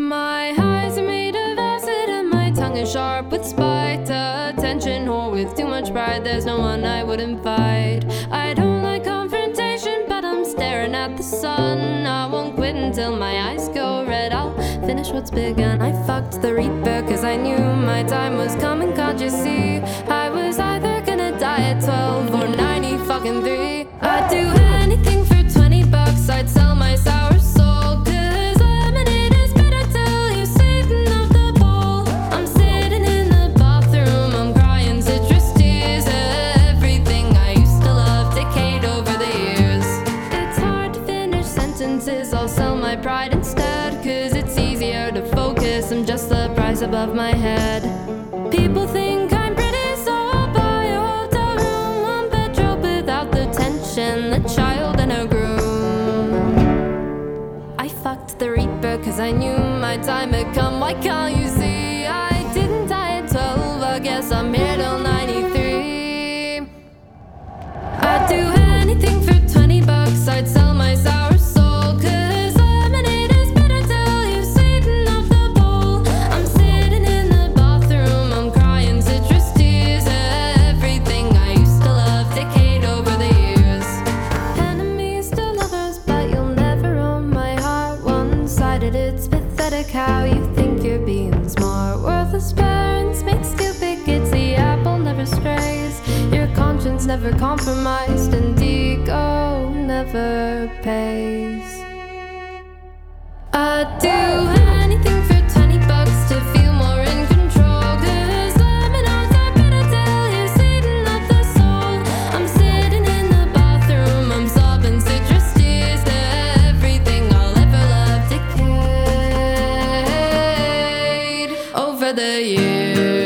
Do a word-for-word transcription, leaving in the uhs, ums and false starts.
My eyes are made of acid and my tongue is sharp with spite. Attention whore with too much pride, there's no one I wouldn't fight. I don't like confrontation, but I'm staring at the sun. I won't quit until my eyes go red, I'll finish what's begun. I fucked the reaper cause I knew my time was coming, can't you see? I was either gonna die at twelve or ninety fucking three. I'd do anything for twenty bucks, I'd sell my sour soul, cause lemonade is bitter till you sweeten up the bowl. I'm sitting in the bathroom, I'm crying citrus tears. Everything I used to love decayed over the years. It's hard to finish sentences, I'll sell my pride instead, cause it's easier to focus, I'm just the price above my head. People think I'm pretty, so I'll buy a hotel room, one bedroom without the tension, the child and her groom. I fucked the reaper cause I knew my time had come, why can't you see? I didn't die at twelve, I guess I'm here till ninety-three. I'd do anything for twenty bucks, I'd sell my sour soul, cause lemonade is bitter till you sweeten up the bowl. I'm sitting in the bathroom, I'm crying citrus tears. Everything I used to love decayed over the years. Enemies to lovers, but you'll never own my heart. One-sided, it's pathetic how you think you're being smart. Worthless parents make stupid kids, the apple never strays. Your conscience never compromised, and ego never pays. I'd do anything for twenty bucks to feel more in control, cause lemonades are bitter till you sweeten up the soul. I'm sitting in the bathroom, I'm sobbing citrus tears. Everything I'll ever love decayed over the years.